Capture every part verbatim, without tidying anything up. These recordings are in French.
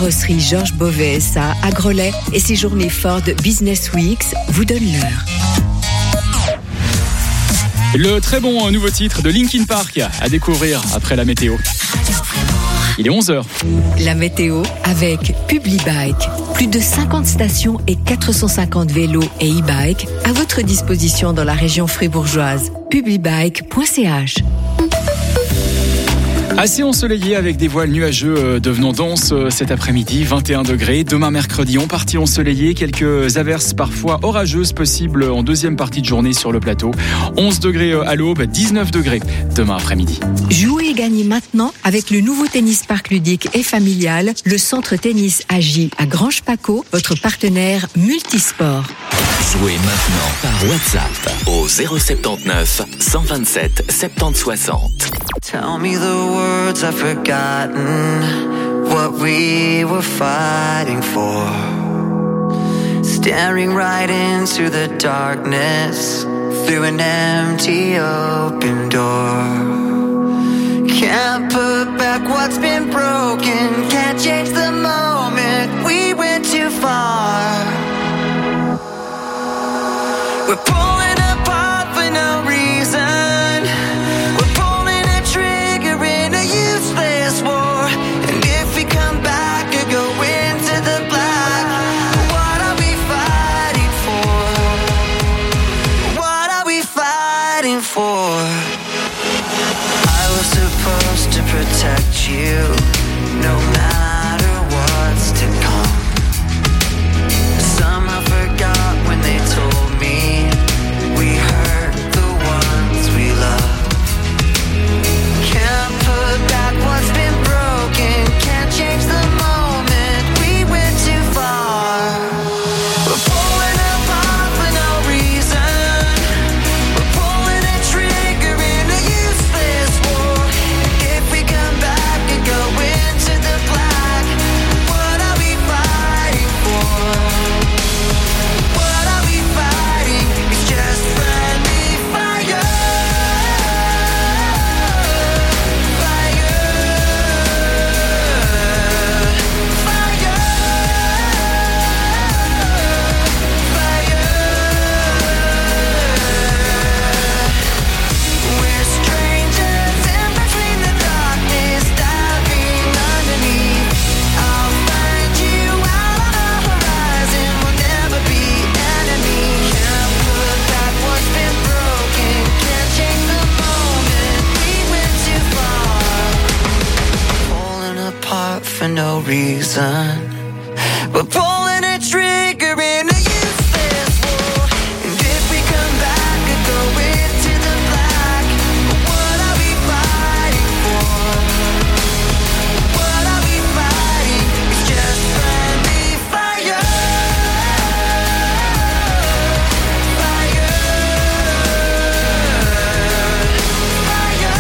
Carrosserie Georges Beauvais S A à Grelais et ses journées Ford Business Weeks vous donnent l'heure. Le très bon nouveau titre de Linkin Park à découvrir après la météo. Il est onze heures. La météo avec Publibike. Plus de cinquante stations et quatre cent cinquante vélos et e-bikes à votre disposition dans la région fribourgeoise. publibike point c h. Assez ensoleillé avec des voiles nuageux devenant denses cet après-midi, vingt et un degrés. Demain mercredi, on partit ensoleillé, quelques averses parfois orageuses possibles en deuxième partie de journée sur le plateau. onze degrés à l'aube, dix-neuf degrés demain après-midi. Jouez et gagnez maintenant avec le nouveau tennis parc ludique et familial, le centre tennis Agi à Grange-Paco, votre partenaire multisport. Jouez maintenant par WhatsApp au zéro sept neuf, cent vingt-sept, soixante-dix soixante. Tell me the words I've forgotten, what we were fighting for. Staring right into the darkness, through an empty open door. Can't put back what's been broken, can't change the moment, we went too far. We're pulling apart for no reason. We're pulling a trigger in a useless war. And if we come back or go into the black, what are we fighting for? What are we fighting for? I was supposed to protect you, no matter what's to come. Somehow forgot when they told me we hurt the ones we love. Can't put back what's been broken, can't change the moment, we went too far. We're pulling apart for no reason. We're pulling a trigger in a useless war. If we come back and go into the black, what are we fighting for? What are we fighting? It's just friendly fire. Fire. Fire. Fire. We're strangers in between the darkness, diving underneath. I'll find you out on the horizon, we'll never be enemies. Can't put back what's been broken, can't change the moment, we went too far. Falling apart for no reason. We're pulling a trigger in a useless war. And if we come back and go into the black, what are we fighting for? What are we fighting? It's just friendly fire. Fire. Fire.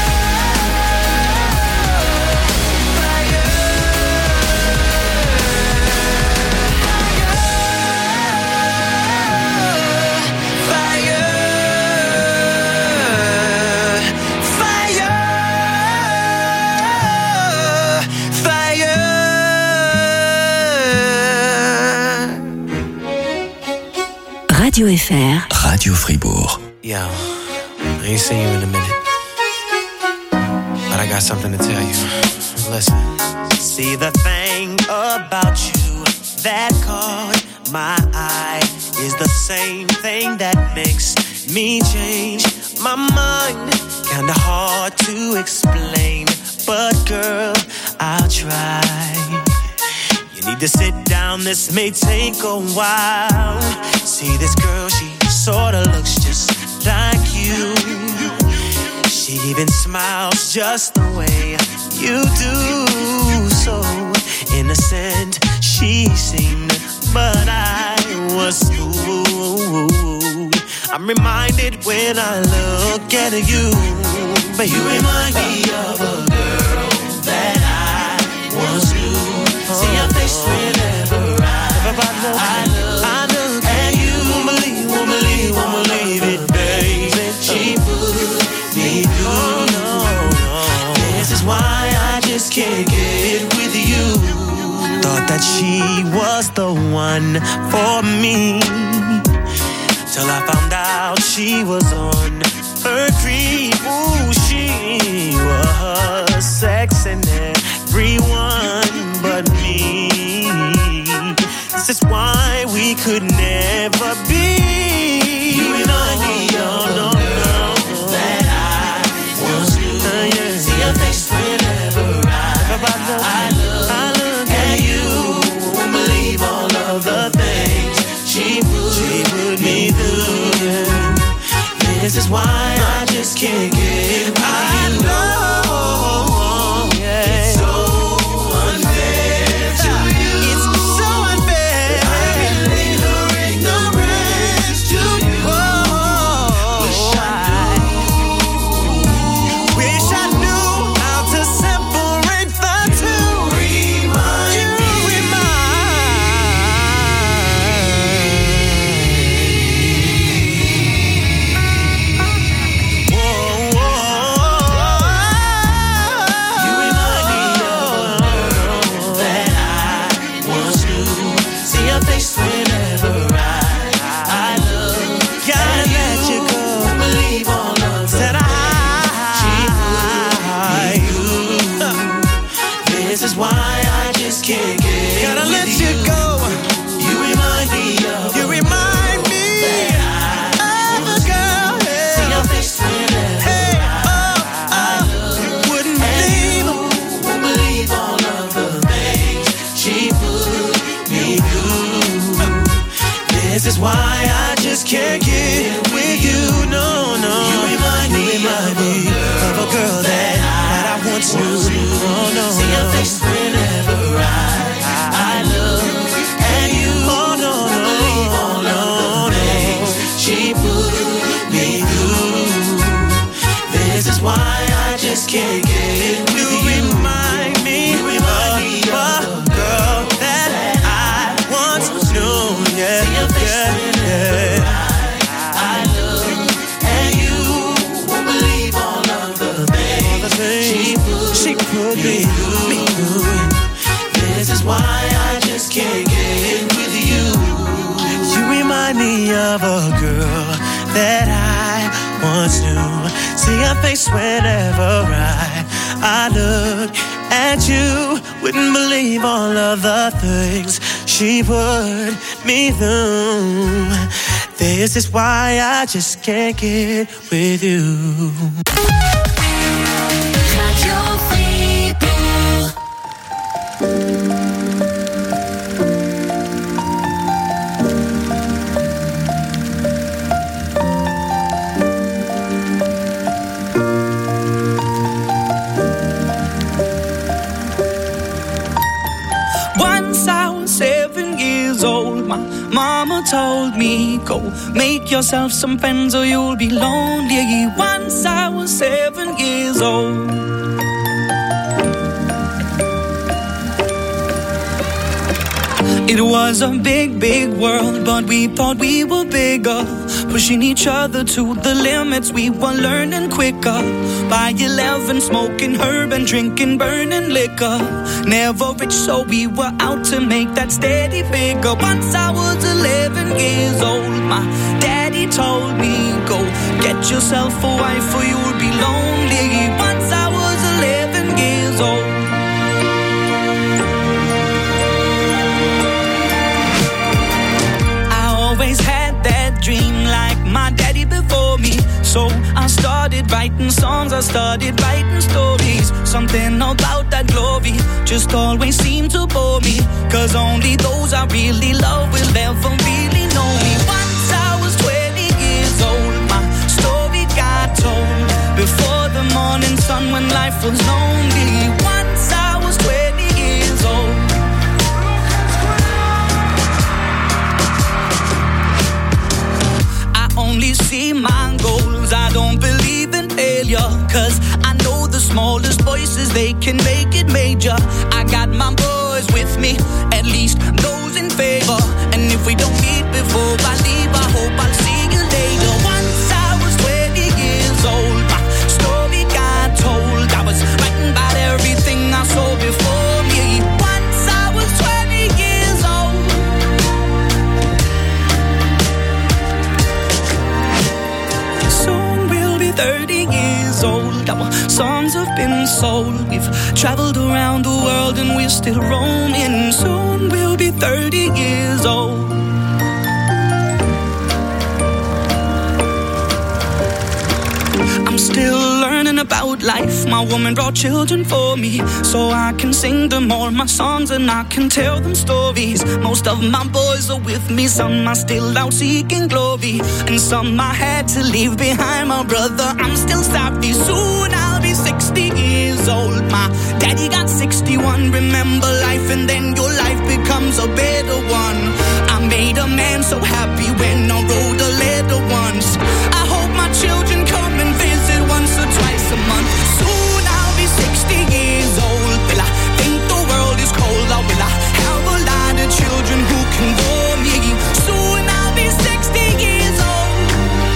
Radio F R. Radio Fribourg. Yo, I ain't seen you in a minute, but I got something to tell you. Listen. See, the thing about you that caught my eye is the same thing that makes me change my mind. Kinda hard to explain, but girl, I'll try. You need to sit down, this may take a while. See, this girl, she sorta looks just like you. She even smiles just the way you do. So innocent she seemed, but I was fooled. I'm reminded when I look at you, but you remind me of a girl that I once knew. See your face whenever I, I look, I look at you. Won't believe, won't believe, won't believe it, baby. She put me through. No, no. This is why I just can't get with you. that she was the one for me. Till I found out she was on her creep. Ooh, she was sexing everyone but me. This is why we could never be. You remind me of no, no, that I once knew. Uh, yeah. See your face whenever I, I look, I look at you. Won't believe all of the things she put, she put me through. Yeah. This is why I just can't get by. I know, yeah. It's so unfair to you. It's so unfair. I relate her ignorance to you. Oh, wish I knew. Wish I knew how to separate the two. Remind you me. Why I just can't get Gotta let you go. You remind me of You remind me of a girl. Yeah. See your face whenever hey, oh, I, I wouldn't believe Won't believe all of the things she put me through. This is why I just can't get with you. No, no. You remind me, you remind me of a girl that, that I once knew. Oh, no, see your face whenever I, I look at you. Oh, no, no, believe all no, of the things she put me through. This is why I just can't get with you. You remind me, you remind me of a girl that, that I once knew. Yeah, see your face yeah, whenever yeah. I, I look at you. Won't believe all of the things, all the things she put, she put me through. Me through. This is why I just can't get with you. You remind me of a girl that I once knew. See her face whenever I, I look at you. Wouldn't believe all of the things she put me through. This is why I just can't get with you. Radio Fribourg. Once I was seven years old, my mama told me, go make yourself some friends or you'll be lonely. Once I was seven years old. It was a big, big world, but we thought we were bigger, pushing each other to the limits. We were learning quicker. By eleven, smoking herb and drinking burning liquor. Never rich, so we were out to make that steady figure. Once I was eleven years old, my daddy told me, go get yourself a wife or you'll be lonely. Once I was eleven years old. Always had that dream like my daddy before me. So I started writing songs, I started writing stories. Something about that glory just always seemed to bore me. Cause only those I really love will ever really know me. Once I was twenty years old, my story got told. Before the morning sun when life was lonely. Once I was twenty years old. Only see my goals, I don't believe in failure. Cause I know the smallest voices, they can make it major. I got my boys with me, at least those in favor. And if we don't meet before I leave, I hope I'll see you later. Once I was twenty years old, my story got told. I was writing about everything I saw before me. Once I was twenty years old. Our songs have been sold. We've traveled around the world and we're still roaming. Soon we'll be thirty years old. I'm still learning about life. My woman brought children for me, so I can sing them all my songs and I can tell them stories. Most of my boys are with me, some are still out seeking glory, and some I had to leave behind. My brother, I'm still savvy. Soon I'll be sixty years old. My daddy got sixty-one. Remember life and then your life becomes a better one. I made a man so happy when I wrote a letter once. I hope my children come and visit once or twice a month. Soon I'll be sixty years old. Will I think the world is cold, or will I have a lot of children who can bore me? Soon I'll be sixty years old.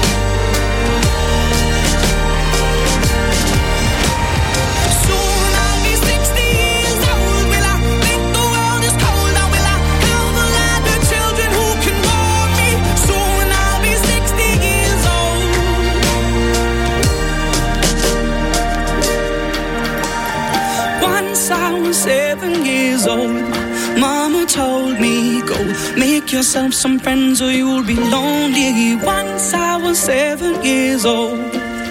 Soon I'll be sixty years old. Will I think the world is cold, or will I have a lot of children who can bore me? Soon I'll be sixty years old. Once I was seven years old. Mama told me, go make yourself some friends or you'll be lonely. Once I was seven years old.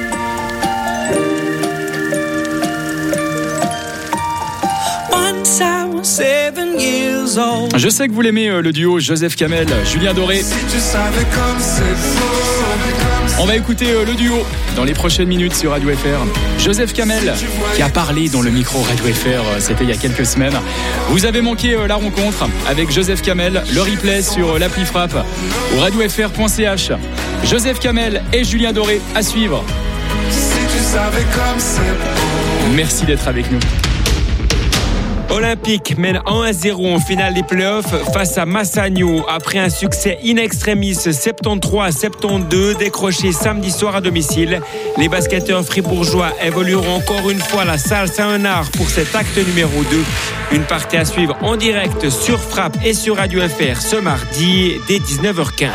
Once I was seven years old. Je sais que vous l'aimez, euh, le duo Joseph Kamel, Julien Doré. Si tu savais comme c'est beau. On va écouter euh, le duo dans les prochaines minutes sur Radio F R. Joseph Kamel qui a parlé dans le micro Radio F R, euh, c'était il y a quelques semaines. Vous avez manqué euh, la rencontre avec Joseph Kamel, le replay sur euh, l'appli Frappe ou radio f r point c h. Joseph Kamel et Julien Doré à suivre. Si tu savais comme c'est beau. Merci d'être avec nous. Olympique mène un à zéro en finale des playoffs face à Massagno après un succès in extremis soixante-treize à soixante-douze décroché samedi soir à domicile. Les basketteurs fribourgeois évolueront encore une fois à la salle Saint-Léonard pour cet acte numéro deux. Une partie à suivre en direct sur Frappe et sur Radio F R ce mardi dès dix-neuf heures quinze.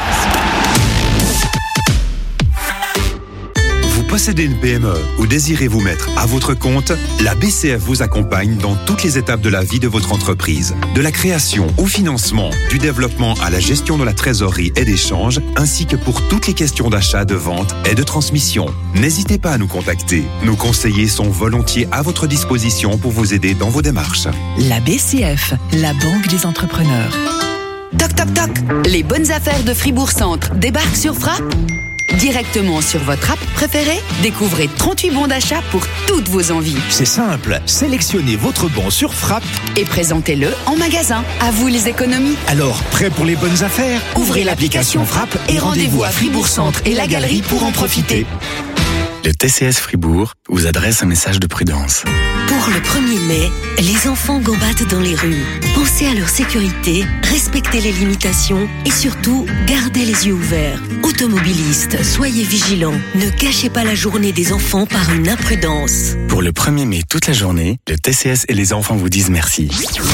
Possédez une P M E ou désirez vous mettre à votre compte, la B C F vous accompagne dans toutes les étapes de la vie de votre entreprise. De la création au financement, du développement à la gestion de la trésorerie et des changes, ainsi que pour toutes les questions d'achat, de vente et de transmission. N'hésitez pas à nous contacter. Nos conseillers sont volontiers à votre disposition pour vous aider dans vos démarches. La B C F, la banque des entrepreneurs. Toc toc toc, les bonnes affaires de Fribourg-Centre débarquent sur Frappe. Directement sur votre app préférée, découvrez trente-huit bons d'achat pour toutes vos envies. C'est simple, sélectionnez votre bon sur Frappe et présentez-le en magasin. À vous les économies. Alors, prêt pour les bonnes affaires? Ouvrez l'application Frappe et rendez-vous à Fribourg-Centre et la Galerie pour en profiter. Le T C S Fribourg vous adresse un message de prudence. Pour le premier mai, les enfants gambadent dans les rues. Pensez à leur sécurité, respectez les limitations et surtout, gardez les yeux ouverts. Automobilistes, soyez vigilants. Ne gâchez pas la journée des enfants par une imprudence. Pour le premier mai toute la journée, le T C S et les enfants vous disent merci.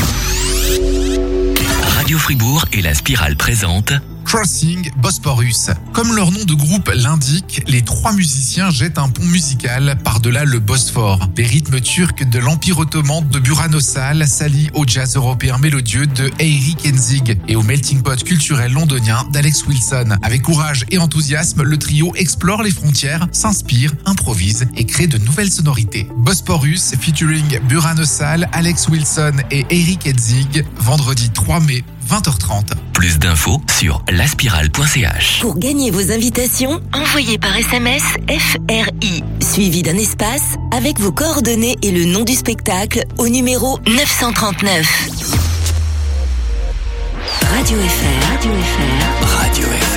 Radio Fribourg et la Spirale présente Crossing Bosporus. Comme leur nom de groupe l'indique, les trois musiciens jettent un pont musical par-delà le Bosphore. Les rythmes turcs de l'Empire ottoman de Burhan-Öcal s'allient au jazz européen mélodieux de Eirik Enzig et au melting pot culturel londonien d'Alex Wilson. Avec courage et enthousiasme, le trio explore les frontières, s'inspire, improvise et crée de nouvelles sonorités. Bosporus featuring Burhan-Öcal, Alex Wilson et Eirik Enzig, vendredi trois mai, vingt heures trente. Plus d'infos sur laspirale point c h. Pour gagner vos invitations, envoyez par S M S F R I, suivi d'un espace, avec vos coordonnées et le nom du spectacle au numéro neuf cent trente-neuf. Radio F R. Radio F R. Radio F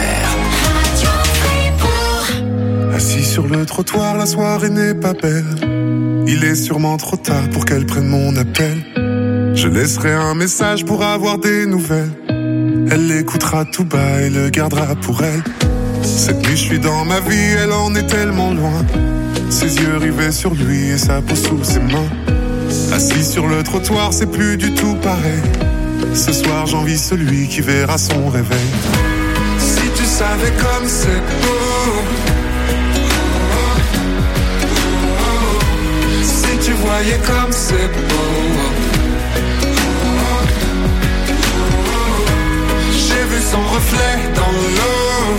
R. Assis sur le trottoir, la soirée n'est pas belle. Il est sûrement trop tard pour qu'elle prenne mon appel. Je laisserai un message pour avoir des nouvelles. Elle l'écoutera tout bas et le gardera pour elle. Cette nuit je suis dans ma vie, elle en est tellement loin. Ses yeux rivés sur lui et sa peau sous ses mains. Assis sur le trottoir, c'est plus du tout pareil. Ce soir j'envie celui qui verra son réveil. Si tu savais comme c'est beau. tu voyais comme c'est beau. J'ai vu son reflet dans l'eau.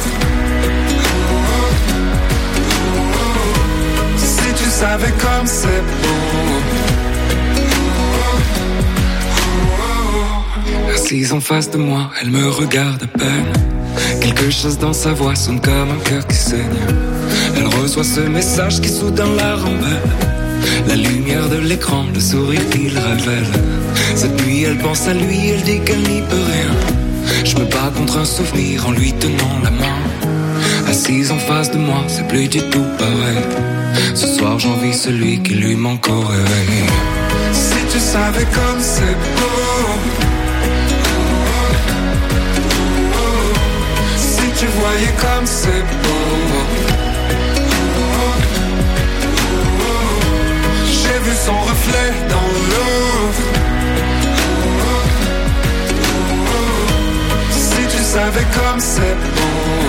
Si tu savais comme c'est beau. Assise en face de moi, elle me regarde à peine. Quelque chose dans sa voix sonne comme un cœur qui saigne. Elle reçoit ce message qui soudain la rend belle. La lumière de l'écran, le sourire qu'il révèle. Cette nuit elle pense à lui, elle dit qu'elle n'y peut rien. Je me bats contre un souvenir en lui tenant la main. Assise en face de moi, c'est plus du tout pareil. Ce soir j'envie celui qui lui manque au réveil. Si tu savais comme c'est beau. Si tu voyais comme c'est beau. J'ai vu son reflet dans l'eau. Si tu savais comme c'est beau.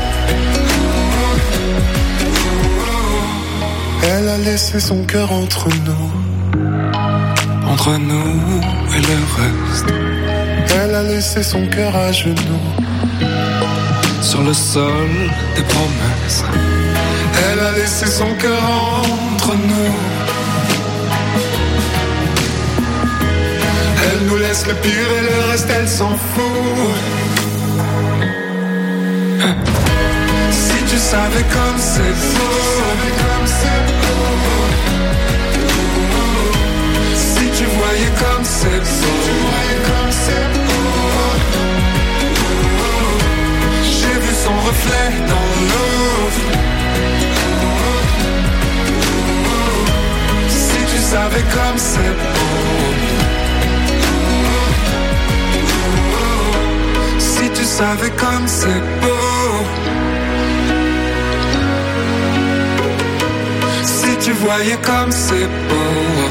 Elle a laissé son cœur entre nous. Entre nous et le reste. Elle a laissé son cœur à genoux. Sur le sol des promesses. Elle a laissé son cœur entre nous. Elle nous laisse le pire et le reste elle s'en fout. Si tu savais comme c'est beau. Si tu voyais comme c'est beau. J'ai vu son reflet dans l'eau. Si tu savais comme c'est beau. Si tu savais comme c'est beau. Si tu voyais comme c'est beau.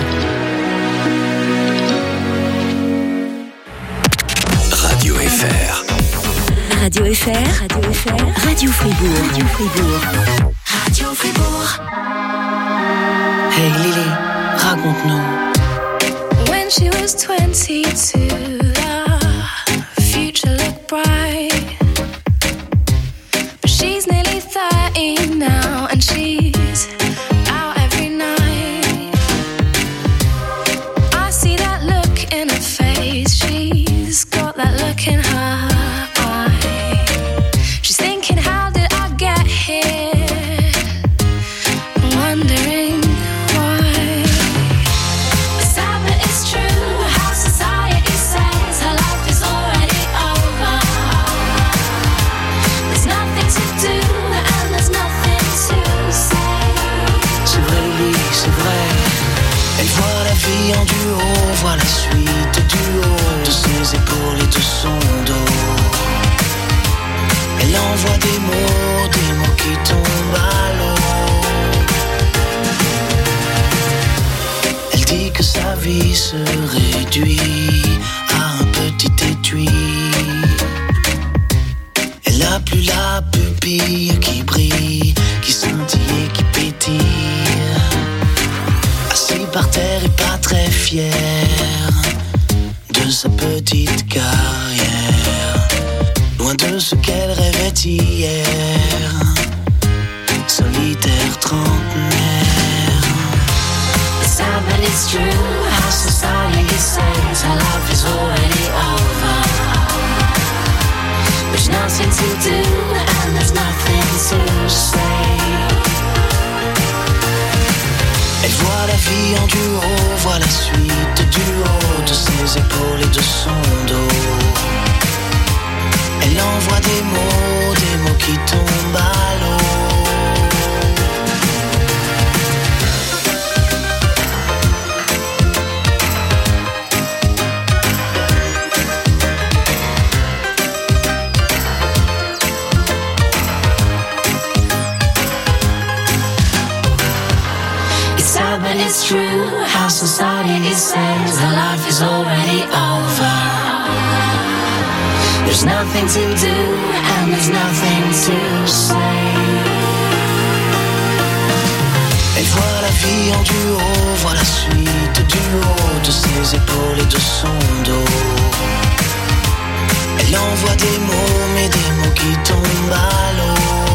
Radio F R. Radio F R, Radio F R, Radio Fribourg, Radio Fribourg, Radio Fribourg. Hey Lily, raconte-nous. When she was twenty-two, the future looked bright. But she's nearly thirty now, and she's out every night. I see that look in her face. She's got that look in her. En duo, voit la suite du haut de ses épaules et de son dos. Elle envoie des mots, des mots qui tombent à l'eau. Elle dit que sa vie se réduit à un petit étui. Elle a plus la pupille qui brille, qui scintille et qui pétille. Assis par terre et pas très fier de sa petite carrière, loin de ce qu'elle rêvait hier, solitaire trentenaire. It's sad but it's true, how society says her life is already over. There's nothing to do and there's nothing to say. Elle voit la vie en duo, voit la suite du haut de ses épaules et de son dos. Elle envoie des mots, des mots qui tombent à l'eau. But it's true, how society says her life is already over. There's nothing to do and there's nothing to say. Elle voit la vie en duo, voit la suite du haut de ses épaules et de son dos. Elle envoie des mots, mais des mots qui tombent à l'eau.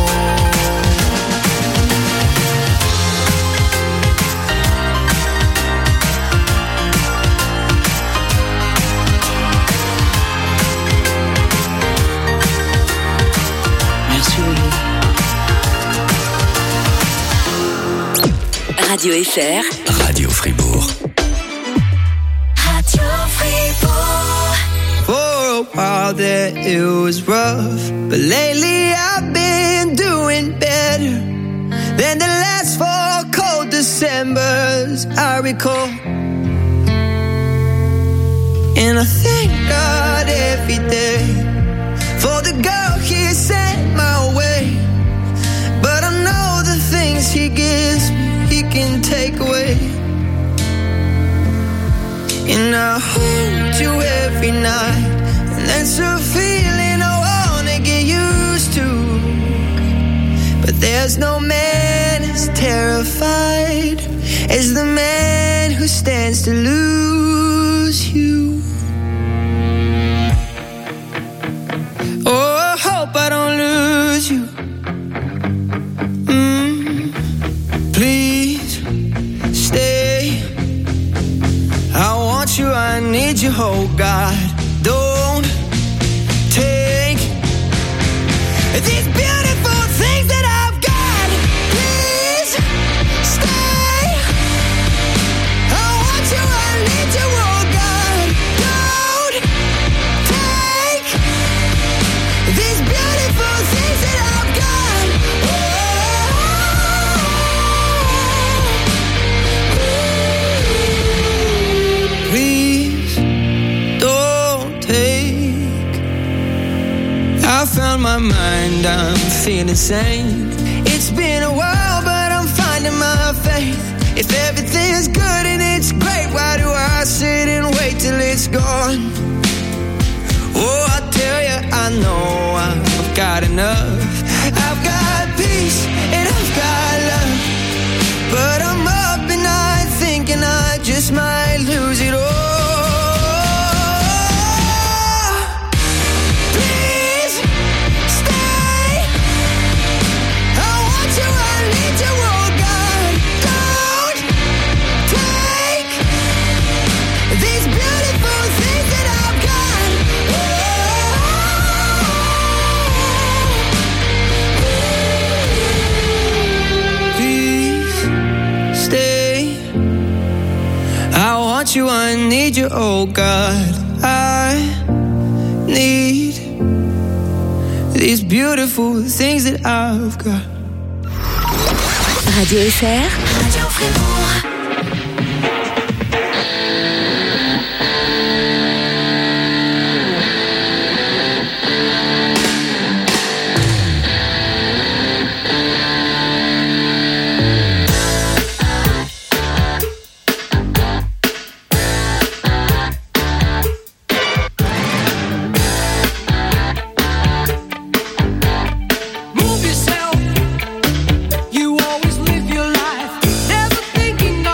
Radio F R. Radio Fribourg. Radio Fribourg. For a while there it was rough, but lately I've been doing better than the last four cold Decembers I recall. And I thank God every day for the girl He sent my way. But I know the things He gives me He can take away. And I hold you every night, and that's a feeling I wanna get used to. But there's no man as terrified as the man who stands to lose you. Oh, I hope I don't lose you. Mm, please stay. I want you, I need you, oh God. Don't take these beautiful things that I've got. Please stay. I want you, I need you, oh God. Don't take these beautiful things that I've got. Oh, please don't take. I found my mind, I'm feeling sane. It's been a while, but I'm finding my faith. If everything's good and it's great, why do I sit and wait till it's gone? Oh, I tell you, I know I've got enough. I've got peace and I've got love. But I'm up at night thinking I just might lose it all. Please stay. I want you, I need you, oh God. Don't take these beautiful things that I've got. Please stay. I want you, I need you, oh God. I need these beautiful things that I've got. Radio F R. Radio Fribourg. Move yourself. You always live your life, never thinking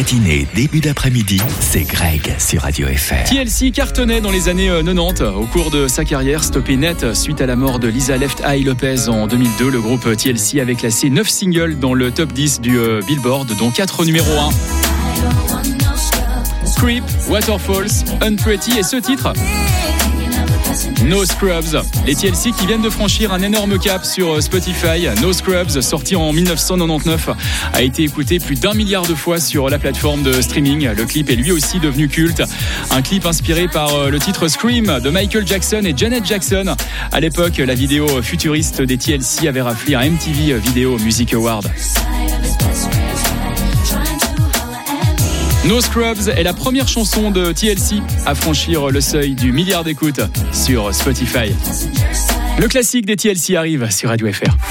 matinée, début d'après-midi, c'est Greg sur Radio F R. T L C cartonnait dans les années quatre-vingt-dix. Au cours de sa carrière, stoppé net suite à la mort de Lisa Left Eye Lopez en deux mille deux. Le groupe T L C avait classé neuf singles dans le top dix du euh, Billboard, dont quatre numéro un. Creep, Waterfalls, Unpretty et ce titre No Scrubs. Les T L C qui viennent de franchir un énorme cap sur Spotify. No Scrubs, sorti en dix-neuf cent quatre-vingt-dix-neuf, a été écouté plus d'un milliard de fois sur la plateforme de streaming. Le clip est lui aussi devenu culte. Un clip inspiré par le titre Scream de Michael Jackson et Janet Jackson. À l'époque, la vidéo futuriste des T L C avait raflé un M T V Video Music Award. No Scrubs est la première chanson de T L C à franchir le seuil du milliard d'écoutes sur Spotify. Le classique des T L C arrive sur Radio F R.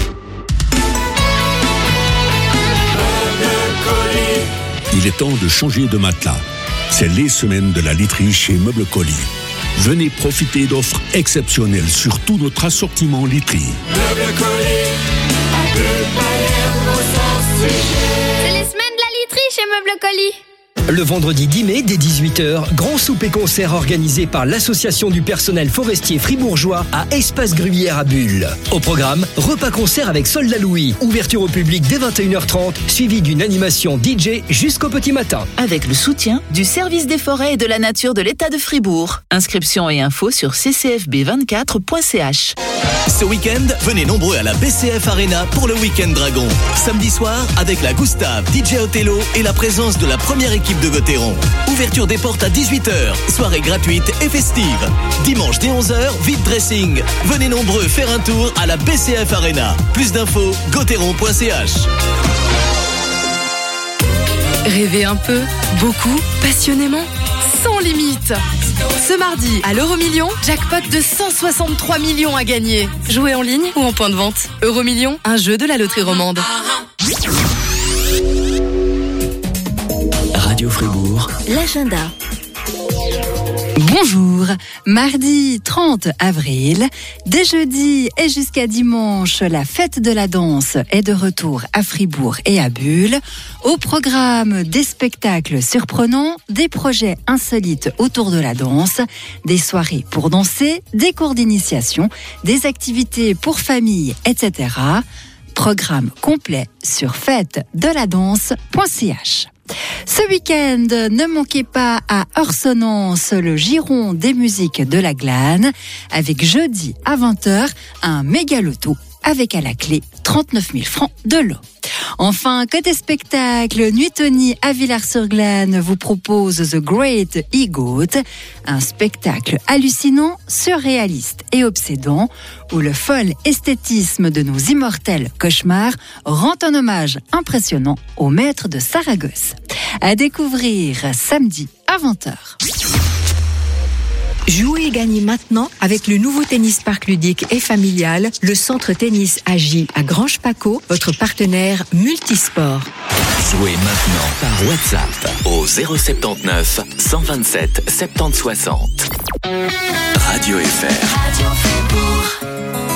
Il est temps de changer de matelas. C'est les semaines de la literie chez Meubles Colis. Venez profiter d'offres exceptionnelles sur tout notre assortiment literie. Meubles Colis, à deux palais au sens C'est les semaines de la literie chez Meubles Colis. Le vendredi dix mai, dès dix-huit heures, grand souper concert organisé par l'Association du personnel forestier fribourgeois à Espace Gruyère à Bulle. Au programme, repas concert avec Soldat Louis, ouverture au public dès vingt et une heures trente, suivi d'une animation D J jusqu'au petit matin. Avec le soutien du service des forêts et de la nature de l'État de Fribourg. Inscription et infos sur c c f b vingt-quatre point c h. Ce week-end, venez nombreux à la B C F Arena pour le Week-end Dragon. Samedi soir, avec la Gustave, D J Othello et la présence de la première équipe de Gauthieron. Ouverture des portes à dix-huit heures, soirée gratuite et festive. Dimanche dès onze heures, vide dressing. Venez nombreux faire un tour à la B C F Arena. Plus d'infos, gauthieron point c h. Rêvez un peu, beaucoup, passionnément, sans limite. Ce mardi, à l'Euromillion, jackpot de cent soixante-trois millions à gagner. Jouez en ligne ou en point de vente. Euromillion, un jeu de la loterie romande. Radio Fribourg, l'agenda. Bonjour, mardi trente avril, dès jeudi et jusqu'à dimanche, la fête de la danse est de retour à Fribourg et à Bulle. Au programme, des spectacles surprenants, des projets insolites autour de la danse, des soirées pour danser, des cours d'initiation, des activités pour famille, et cetera. Programme complet sur fête de la danse point c h. Ce week-end, ne manquez pas à Orsonnance le giron des musiques de la Glane, avec jeudi à vingt heures un méga loto avec à la clé trente-neuf mille francs de lot. Enfin, côté spectacle, Nuitoni à Villars-sur-Glane vous propose The Great Egoat, un spectacle hallucinant, surréaliste et obsédant, où le fol esthétisme de nos immortels cauchemars rend un hommage impressionnant au maître de Saragosse. À découvrir samedi à vingt heures. Jouez et gagnez maintenant avec le nouveau tennis parc ludique et familial, le centre tennis Agi à Grange-Paco, votre partenaire multisport. Jouez maintenant par WhatsApp au zéro sept neuf, cent vingt-sept, soixante-dix soixante. Radio F R. Radio Fribourg.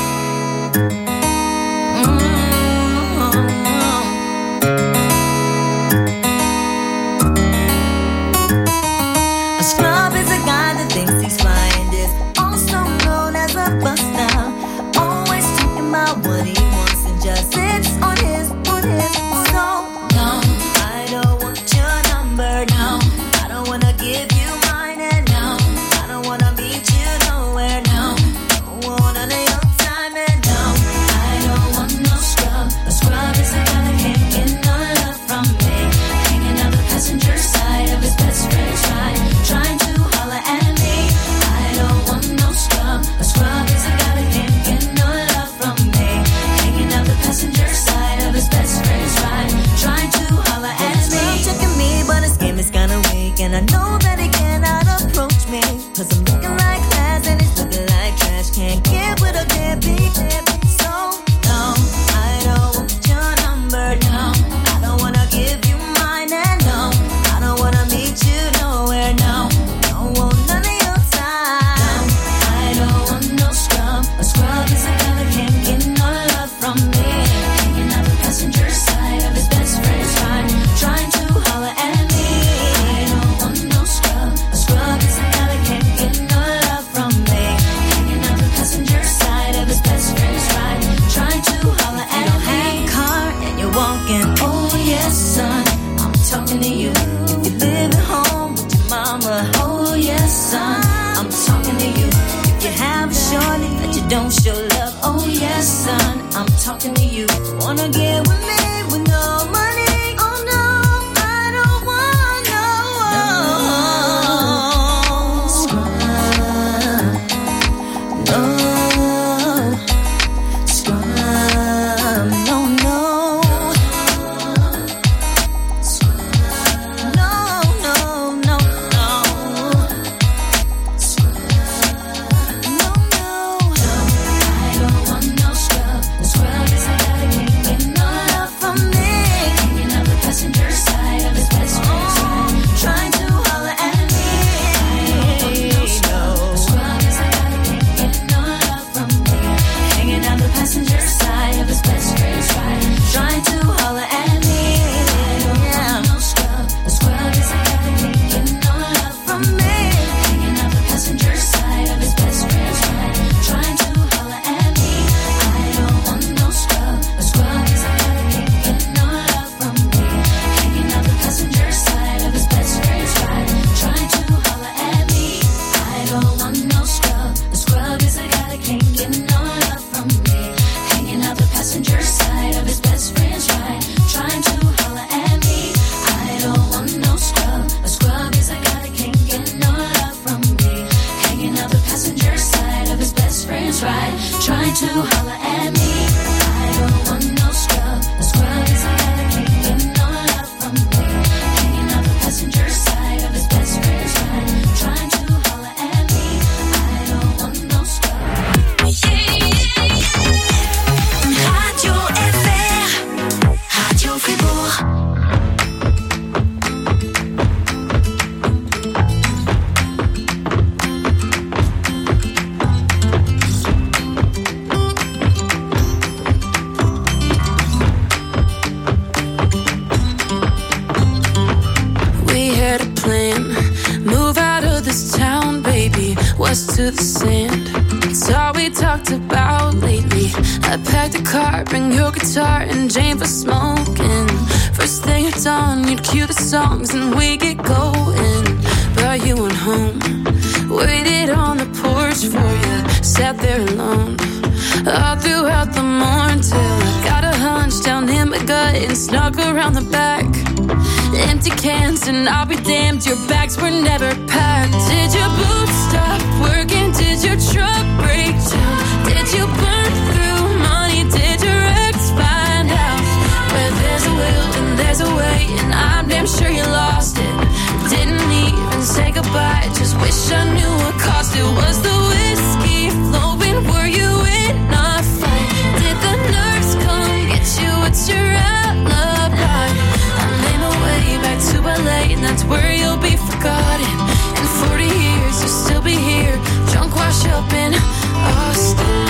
Give you mine and now I don't wanna meet you nowhere now. I don't wanna none of your yes, son, I'm talking to you. If you have a shorty that you don't show love, oh yes, son, I'm talking to you. Wanna get with me with no money? Oh no, I don't want no. No, scrub, no, no. No, no, no, no. No, no. I don't want no scrub. The scrub is a guy that can't get no love from me. Hanging out the passenger side of his best friend's ride, trying to holler at me. I don't want no scrub. The scrub is a guy that can't get no love from me. Hanging out the passenger side of his best friend's ride, trying to holler at me. I don't want no scrub. The scrub is a guy that can't get no love from me. Hanging out the passenger side of his best friend's ride, trying to holler at me. I don't want no scrub. The scrub is a guy that can't get no love from me. Hanging out the passenger side of his best friend's ride, trying to holler at me. I don't want no scrub. The scrub is a guy that can't get no love from me. Hanging out the passenger side of his best friend's ride, trying to holler at me. I don't want no scrub. A scrub is a guy that can't get no love from me. Hanging out the passenger side of his best friend's ride, trying to holler at me. I don't want no scrub. A scrub is a guy that can't get no love from me. Hanging out the passenger side of his best friend's ride, trying to holler at me. I don't want no scrub. Radio F R, Radio Fribourg. We had a plan, move out of this town, baby, west to the sand. It's all we talked about lately. I packed a car, bring your guitar and Jane for smoking. First thing at dawn, you'd cue the songs and we get going. But you went home, waited on the porch for you, sat there alone all throughout the morning till I got a hunch down in my gut and snuck around the back. Empty cans and I'll be damned, your bags were never packed. Did your boots stop working? Did your truck break down? Did you burn through money? Did your ex find out? Where there's a will and there's a way, and I'm damn sure you lost it. Didn't even say goodbye, just wish I knew what cost it. Was the whiskey flowing? Were you in a fight? Did the nerves come get you? What's your alibi? I'm in a way back to L A, and that's where you'll be forgotten. In forty years you'll still be here, drunk, wash up in Austin.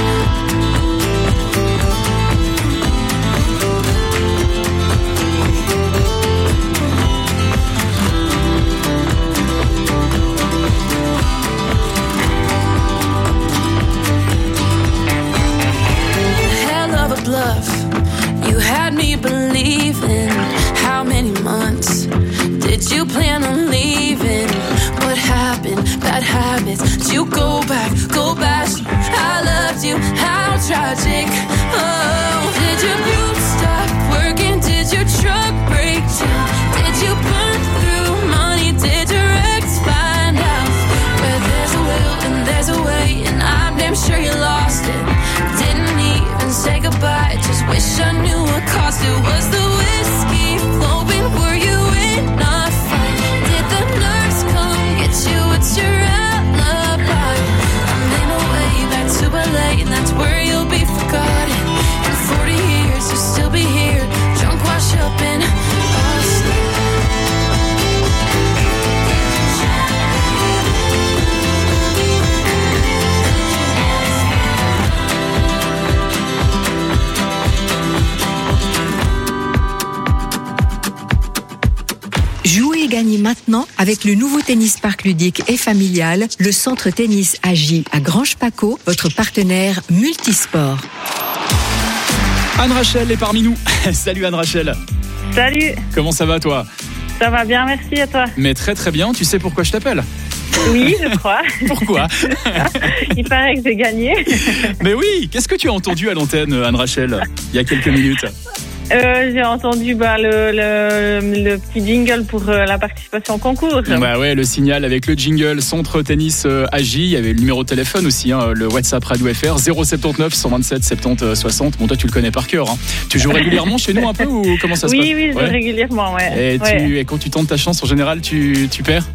Hell of a bluff, you had me believing. How many months did you plan on leaving? What happened? Bad habits. Did you go back? Go back. I loved you. How tragic. Oh, did your boots stop working? Did your truck break down? Did you burn through money? Did your ex find out? Where there's a will and there's a way, and I'm damn sure you lost it. Didn't even say goodbye, just wish I knew what cost it. Was the whiskey flowing? Were you in a fight? Did the nerves come get you? What's your alibi? I'm in a way back to L A, and that's where you'll be forgotten. In forty years you'll still be here, drunk, wash up in Austin. Jouez et gagnez maintenant avec le nouveau tennis parc ludique et familial, le centre tennis Agi à Grange-Paco, votre partenaire multisport. Anne-Rachel est parmi nous. Salut Anne-Rachel. Salut. Comment ça va toi? Ça va bien, merci, à toi? Mais très très bien, tu sais pourquoi je t'appelle? Oui, je crois. Pourquoi? Il paraît que j'ai gagné. Mais oui, qu'est-ce que tu as entendu à l'antenne, Anne-Rachel, il y a quelques minutes? Euh, j'ai entendu bah, le, le, le petit jingle pour euh, la participation au concours. Bah ouais, le signal avec le jingle Centre Tennis euh, A J. Il y avait le numéro de téléphone aussi, hein, le WhatsApp Radio F R zéro sept neuf cent vingt-sept soixante-dix soixante. Bon, toi tu le connais par cœur. Hein. Tu joues régulièrement chez nous un peu ou comment ça se oui, passe? Oui, oui, je ouais. joue régulièrement, ouais. Et, ouais. tu, et quand tu tentes ta chance, en général, tu, tu perds?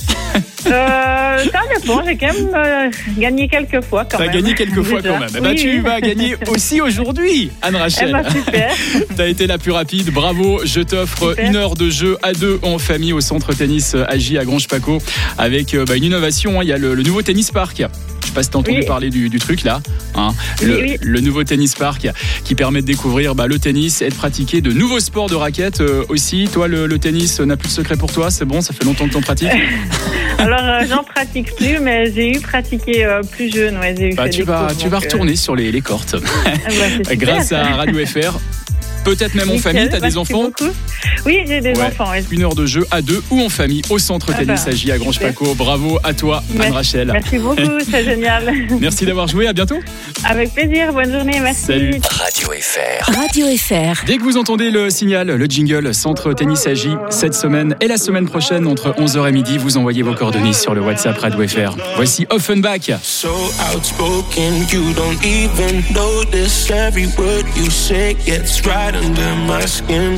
Euh, ça dépend, j'ai quand même euh, gagné quelques fois quand T'as même. gagné quelques fois Déjà. quand même. Eh ben, Oui, tu oui. vas gagner aussi aujourd'hui, Anne-Rachel. Eh ben, super. T'as été la plus rapide, bravo. Je t'offre Super. une heure de jeu à deux en famille au centre tennis A J à Grange-Paco avec bah, une innovation. Hein. Il y a le, le nouveau tennis park. Je sais pas si t'as entendu Oui. parler du, du truc là. Hein. Oui, le, oui. le nouveau tennis park qui permet de découvrir bah, le tennis et de pratiquer de nouveaux sports de raquettes euh, aussi. Toi, le, le tennis n'a plus de secret pour toi. C'est bon, ça fait longtemps que t'en pratiques. Alors, euh, j'en pratique plus, mais j'ai eu pratiqué euh, plus jeune. Ouais, j'ai eu Bah, fait tu des vas, cours, tu vas donc, retourner sur les, les cortes. euh, ah, bah, c'est super. Grâce à Radio F R. Peut-être même en Nickel, famille, t'as des merci enfants? beaucoup. Oui, j'ai des Ouais. enfants. Ouais. Une heure de jeu à deux ou en famille au centre Ah tennis bah, A J à Grange-Paco. Bravo à toi, Merci- Anne-Rachel. Merci beaucoup, c'est génial. Merci d'avoir joué, à bientôt. Avec plaisir, bonne journée, merci. Salut. Radio F R. Radio F R. Dès que vous entendez le signal, le jingle Centre Tennis A J, cette semaine et la semaine prochaine entre onze heures et midi, vous envoyez vos coordonnées sur le WhatsApp Radio F R. Voici Offenbach. So outspoken, you don't even notice every word you say gets right under my skin.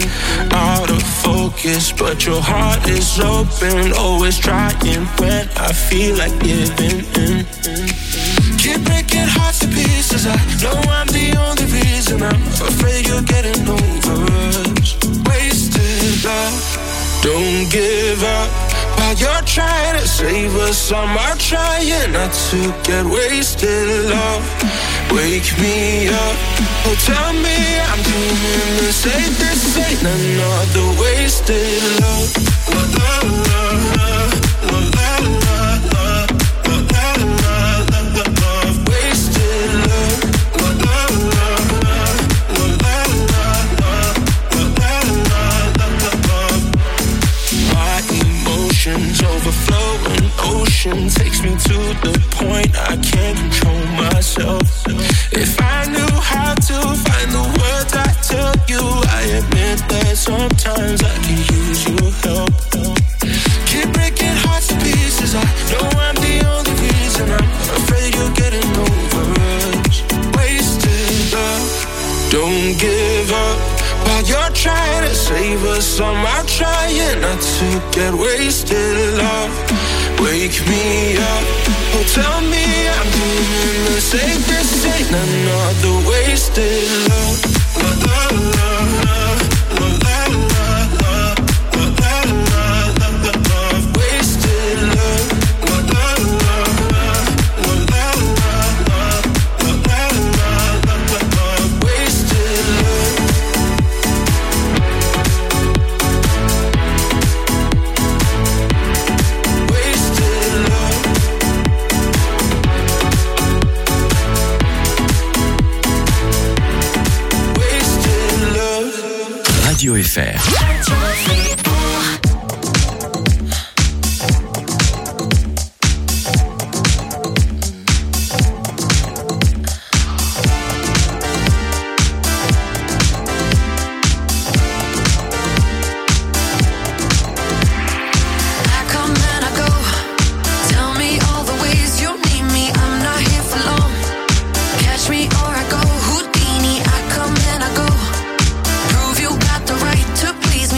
Out of focus, but your heart is open, always trying when I feel like giving in. Keep breaking hearts to pieces. I know I'm the only reason. I'm afraid you're getting over us. Wasted love. Don't give up while you're trying to save us. I'm out trying not to get wasted. Love, wake me up. Oh, tell me I'm doing the same. This ain't another wasted love. La, la, la, la, la, la, la, la, la, la, la, la, wasted love. La, la, la, la, la, la, la, la, la, la, la. My emotions overflowing, ocean takes me to the point I can't control myself. If I knew how to find the words I tell you, I admit that sometimes I can use your help. Keep breaking hearts to pieces. I know I'm the only reason. I'm afraid you're getting over us. Wasted love. Don't give up while you're trying to save us. I'm out trying not to get wasted. Love, wake me up. Oh, tell me I'm doing the same. This ain't another wasted love. La, la, la, la, la, la, la, la, la, la, la, la, wasted love. La, la, la, la, la, la, la, la, la, la, la, wasted love. Radio F R. I come and I go. Tell me all the ways you need me. I'm not here for long. Catch me or I go Houdini. I come and I go. Prove you got the right to please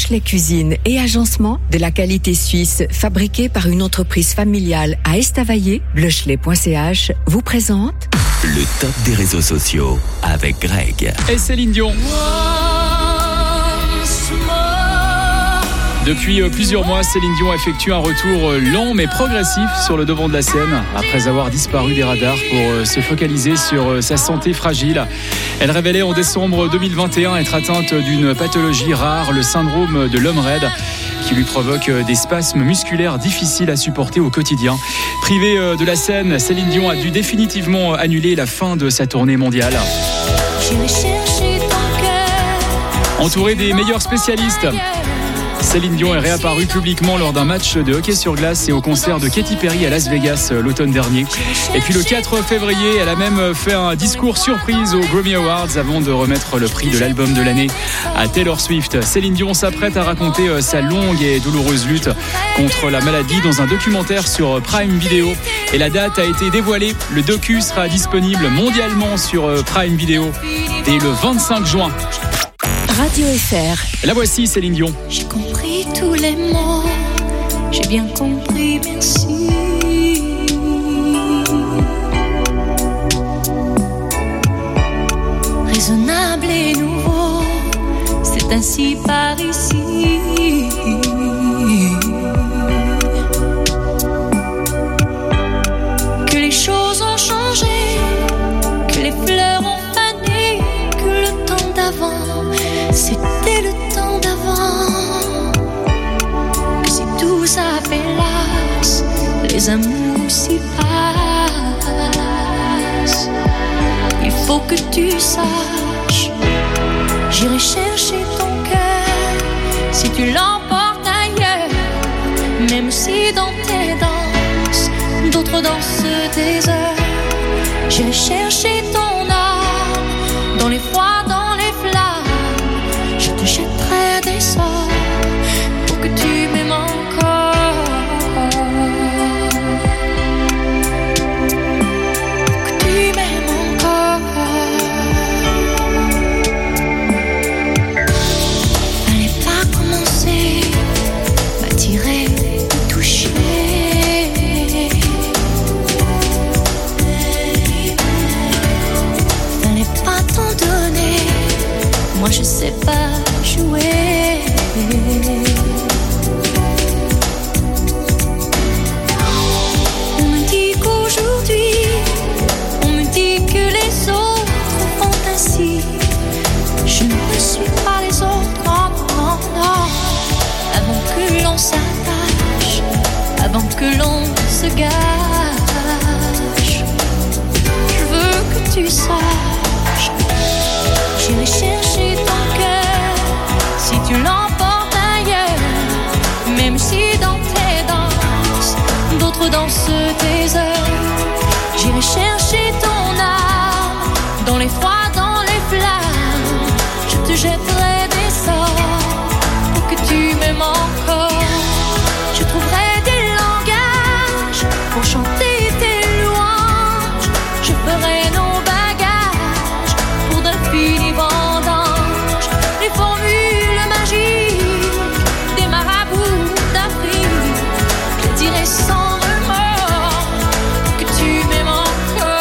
Blochelet Cuisine et Agencement, de la qualité suisse fabriquée par une entreprise familiale à Estavayer, blochelet point c h vous présente Le top des réseaux sociaux avec Greg. Et Céline Dion. Depuis plusieurs mois, Céline Dion effectue un retour lent mais progressif sur le devant de la scène après avoir disparu des radars pour se focaliser sur sa santé fragile. Elle révélait en décembre deux mille vingt et un être atteinte d'une pathologie rare, le syndrome de l'homme raide, qui lui provoque des spasmes musculaires difficiles à supporter au quotidien. Privée de la scène, Céline Dion a dû définitivement annuler la fin de sa tournée mondiale. Entourée des meilleurs spécialistes, Céline Dion est réapparue publiquement lors d'un match de hockey sur glace et au concert de Katy Perry à Las Vegas l'automne dernier. Et puis le quatre février, elle a même fait un discours surprise aux Grammy Awards avant de remettre le prix de l'album de l'année à Taylor Swift. Céline Dion s'apprête à raconter sa longue et douloureuse lutte contre la maladie dans un documentaire sur Prime Video. Et la date a été dévoilée. Le docu sera disponible mondialement sur Prime Video dès le vingt-cinq juin. Radio F R. La voici, Céline Dion. J'ai compris tous les mots, j'ai bien compris, merci. Raisonnable et nouveau, c'est ainsi par ici. Que les choses ont changé, que les fleurs ont fané, que le temps d'avant c'était le temps d'avant, que si tout s'appelasse, les amours s'y passent. Il faut que tu saches, j'irai chercher ton cœur si tu l'emportes ailleurs, même si dans tes danses, d'autres dansent des heures. J'irai chercher ton âme dans les froids, dans les flammes. Je te jetterai des sorts pour que tu m'aimes encore, pour que tu m'aimes encore. Fallait pas commencer, m'attirer, me toucher. Fallait pas t'en donner, moi je sais pas jouer. On me dit qu'aujourd'hui, on me dit que les autres font ainsi. Je ne suis pas les autres, non, non, non. Avant que l'on s'attache, avant que l'on se gâche, je veux que tu saches, j'irai chercher ton cœur si tu l'emportes ailleurs, même si dans tes danses, d'autres dansent tes heures. J'irai chercher ton âme dans les froids, dans les flammes. Je te jetterai des sorts pour que tu m'aimes encore. Je trouverai des langages pour chanter tes louanges. Je ferai nos bagages pour d'infinis vendanges. Les formules magiques des marabouts d'Afrique, je dirai sans remords que tu m'aimes encore.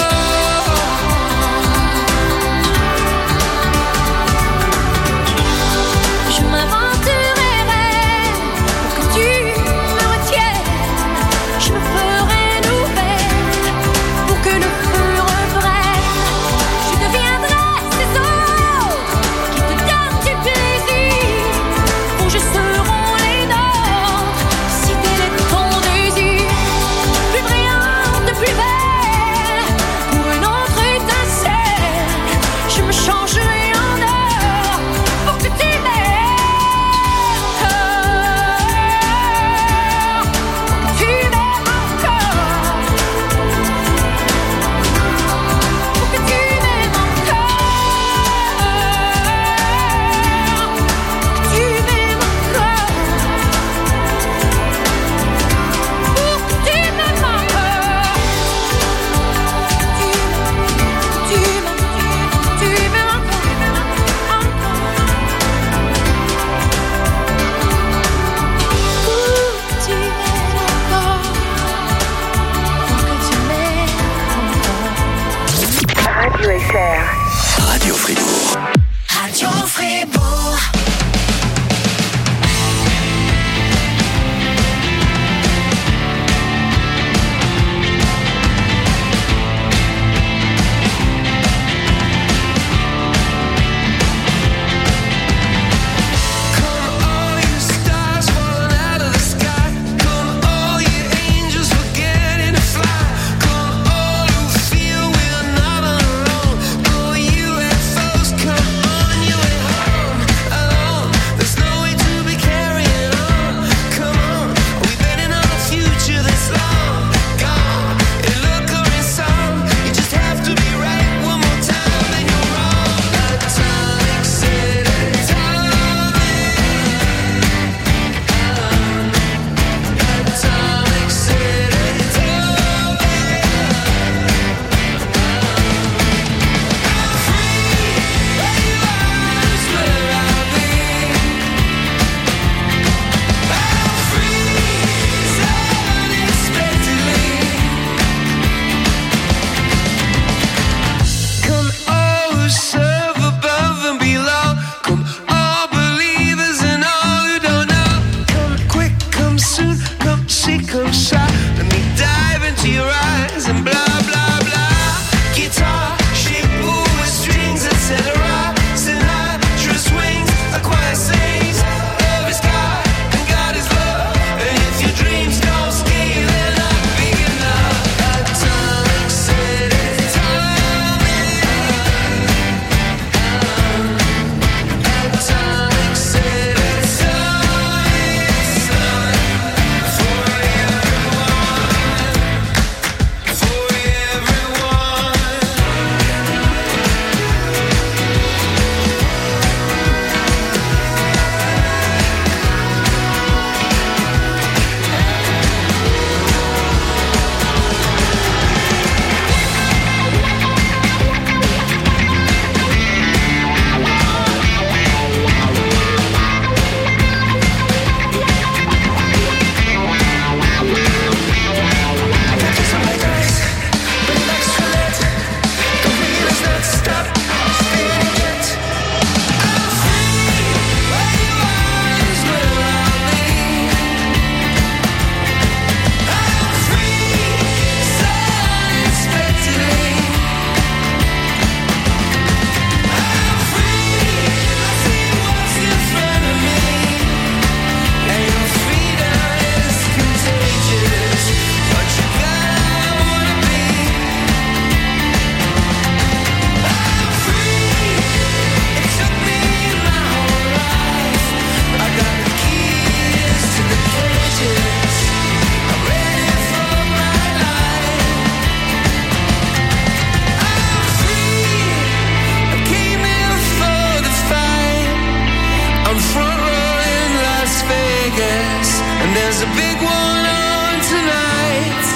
big one on tonight.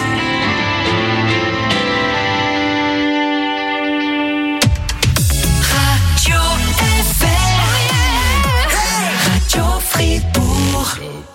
Radio F R, Radio Fribourg.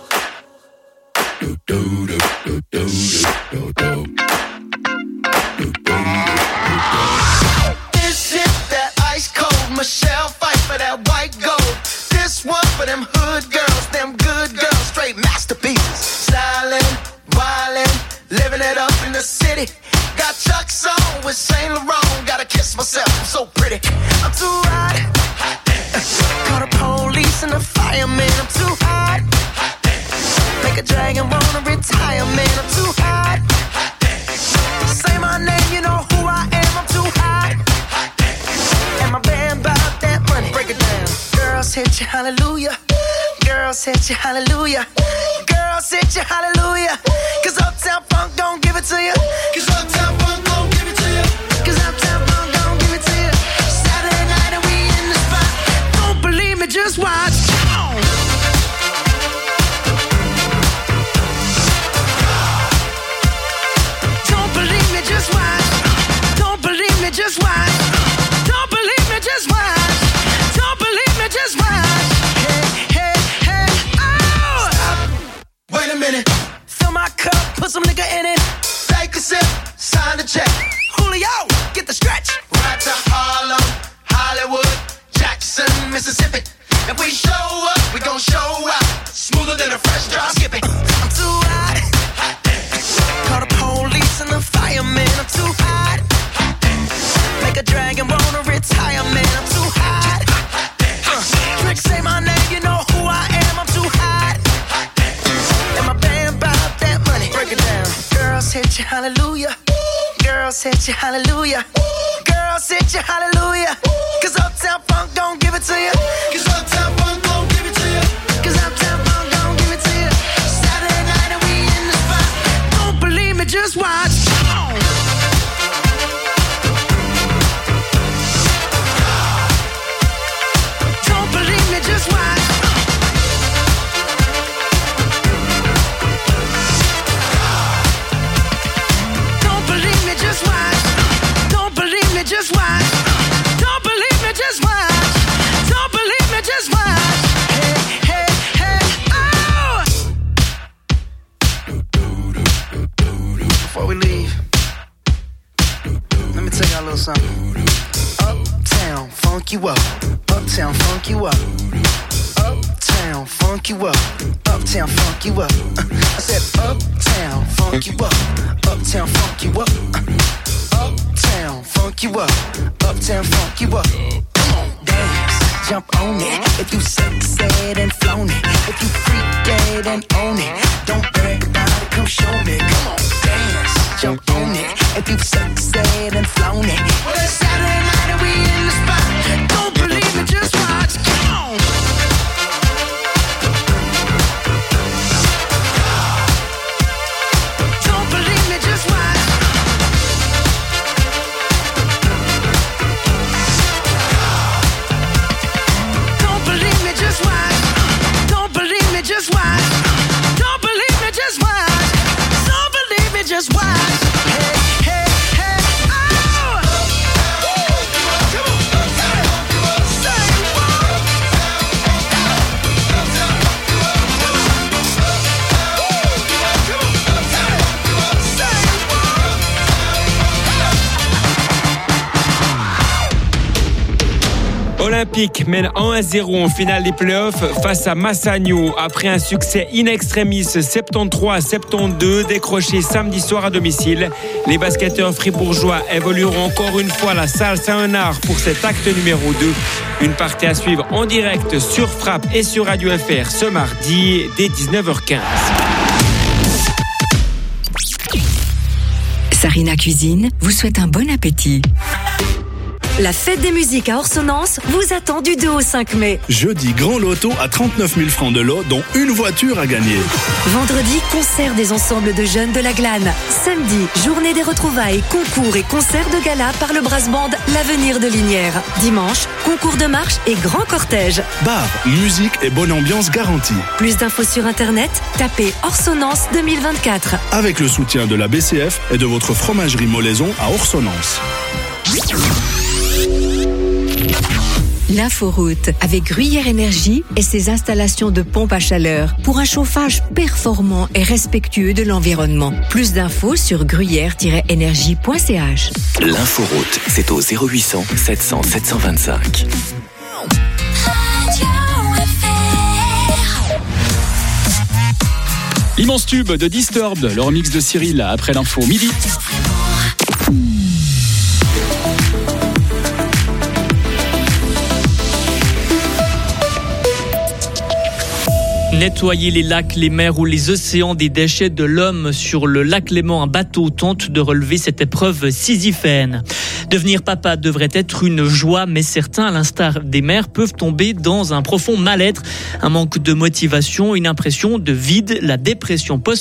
This is that ice cold Michelle fight for that white gold. This one for them hood girls, them good girls, straight masterpieces. Stylin', wildin', living it up in the city. Got Chuck's on with Saint Laurent. Gotta kiss myself, I'm so pretty. I'm too hot. Call the police and the fireman. I'm too hot. Make a dragon wanna retire, man. I'm too hot. Say my name, you know who I am. I'm too hot. And my band bought that money. Break it down. Girls hit you, hallelujah. Girls hit you, hallelujah. Girls hit you, hallelujah. Cause Uptown Funk don't give it to you. Cause Uptown Funk don't give it to you. Cause Uptown Funk don't give it to you. Saturday night and we in the spot. Don't believe me, just watch. Don't believe me, just watch. Don't believe me, just watch. Don't believe me, just watch. Don't believe me, just watch. Hey, hey, hey, oh! Stop. Wait a minute. Fill my cup, put some nigga in it. Take a sip, sign the check. Julio, get the stretch. Right to Harlem, Hollywood, Jackson, Mississippi. If we show up, we gon' show out. Smoother than a fresh drop. Skip it. I'm too hot. Call the police and the fireman. I'm too hot. Make a dragon wanna retire, man. I'm too hot. Uh, Trick, say my name, you know who I am. I'm too hot. And my band bought that money. Break it down. Girls hit you, hallelujah. Girls hit you, hallelujah. Girls hit you, hallelujah. Cause Uptown Funk don't give it to you. Cause Uptown Funk don't give it to you. Cause Uptown Funk don't give it to you. Saturday night and we in the spot. Don't believe me, just watch. Don't believe me, just watch. Don't believe me, just watch. Don't believe me, just watch. Don't believe me, just watch. Don't believe me, just watch. Hey, hey, hey, oh! Before we leave, let me tell y'all a little something. Uptown, funk you up. Uptown, funk you up. Uptown, funk you up. Uptown, funk you up. I said uptown, funk you up. Uptown, funk you up. Uptown, funk you up. Uptown, funk you up. Come on, dance, jump on it. If you sexed and flown it. If you freaked dead and own it. Don't brag about it, come show me. Come on, dance, jump on it. If you sexed and flown it. Well, it's Saturday night and we in the spot. Don't believe me, just watch. Come on. Don't believe me, just watch. Don't believe me, just watch. Don't believe me, just watch. Don't believe me, just watch. Don't believe me, just watch. Hey, hey, hey, oh! Come on, say what? Olympique mène un à zéro en finale des playoffs face à Massagno après un succès in extremis soixante-treize à soixante-douze décroché samedi soir à domicile. Les basketteurs fribourgeois évolueront encore une fois à la salle Saint-Léonard pour cet acte numéro deux. Une partie à suivre en direct sur Frappe et sur Radio F R ce mardi dès dix-neuf heures quinze. Sarina Cuisine vous souhaite un bon appétit. La fête des musiques à Orsonnance vous attend du deux au cinq mai. Jeudi, grand loto à trente-neuf mille francs de lot, dont une voiture à gagner. Vendredi, concert des ensembles de jeunes de la Glane. Samedi, journée des retrouvailles, concours et concerts de gala par le brass band L'Avenir de Linière. Dimanche, concours de marche et grand cortège. Bar, musique et bonne ambiance garantie. Plus d'infos sur internet, tapez Orsonnance deux mille vingt-quatre. Avec le soutien de la B C F et de votre fromagerie Molaison à Orsonnance. L'inforoute avec Gruyère Énergie et ses installations de pompes à chaleur pour un chauffage performant et respectueux de l'environnement. Plus d'infos sur gruyère tiret énergie point c h. L'inforoute, c'est au zéro huit cents sept cents sept cent vingt-cinq. L'immense tube de Disturbed, le remix de Cyril après l'info midi. Nettoyer les lacs, les mers ou les océans des déchets de l'homme. Sur le lac Léman, un bateau tente de relever cette épreuve sisyphène. Devenir papa devrait être une joie, mais certains, à l'instar des mères, peuvent tomber dans un profond mal-être, un manque de motivation, une impression de vide, la dépression post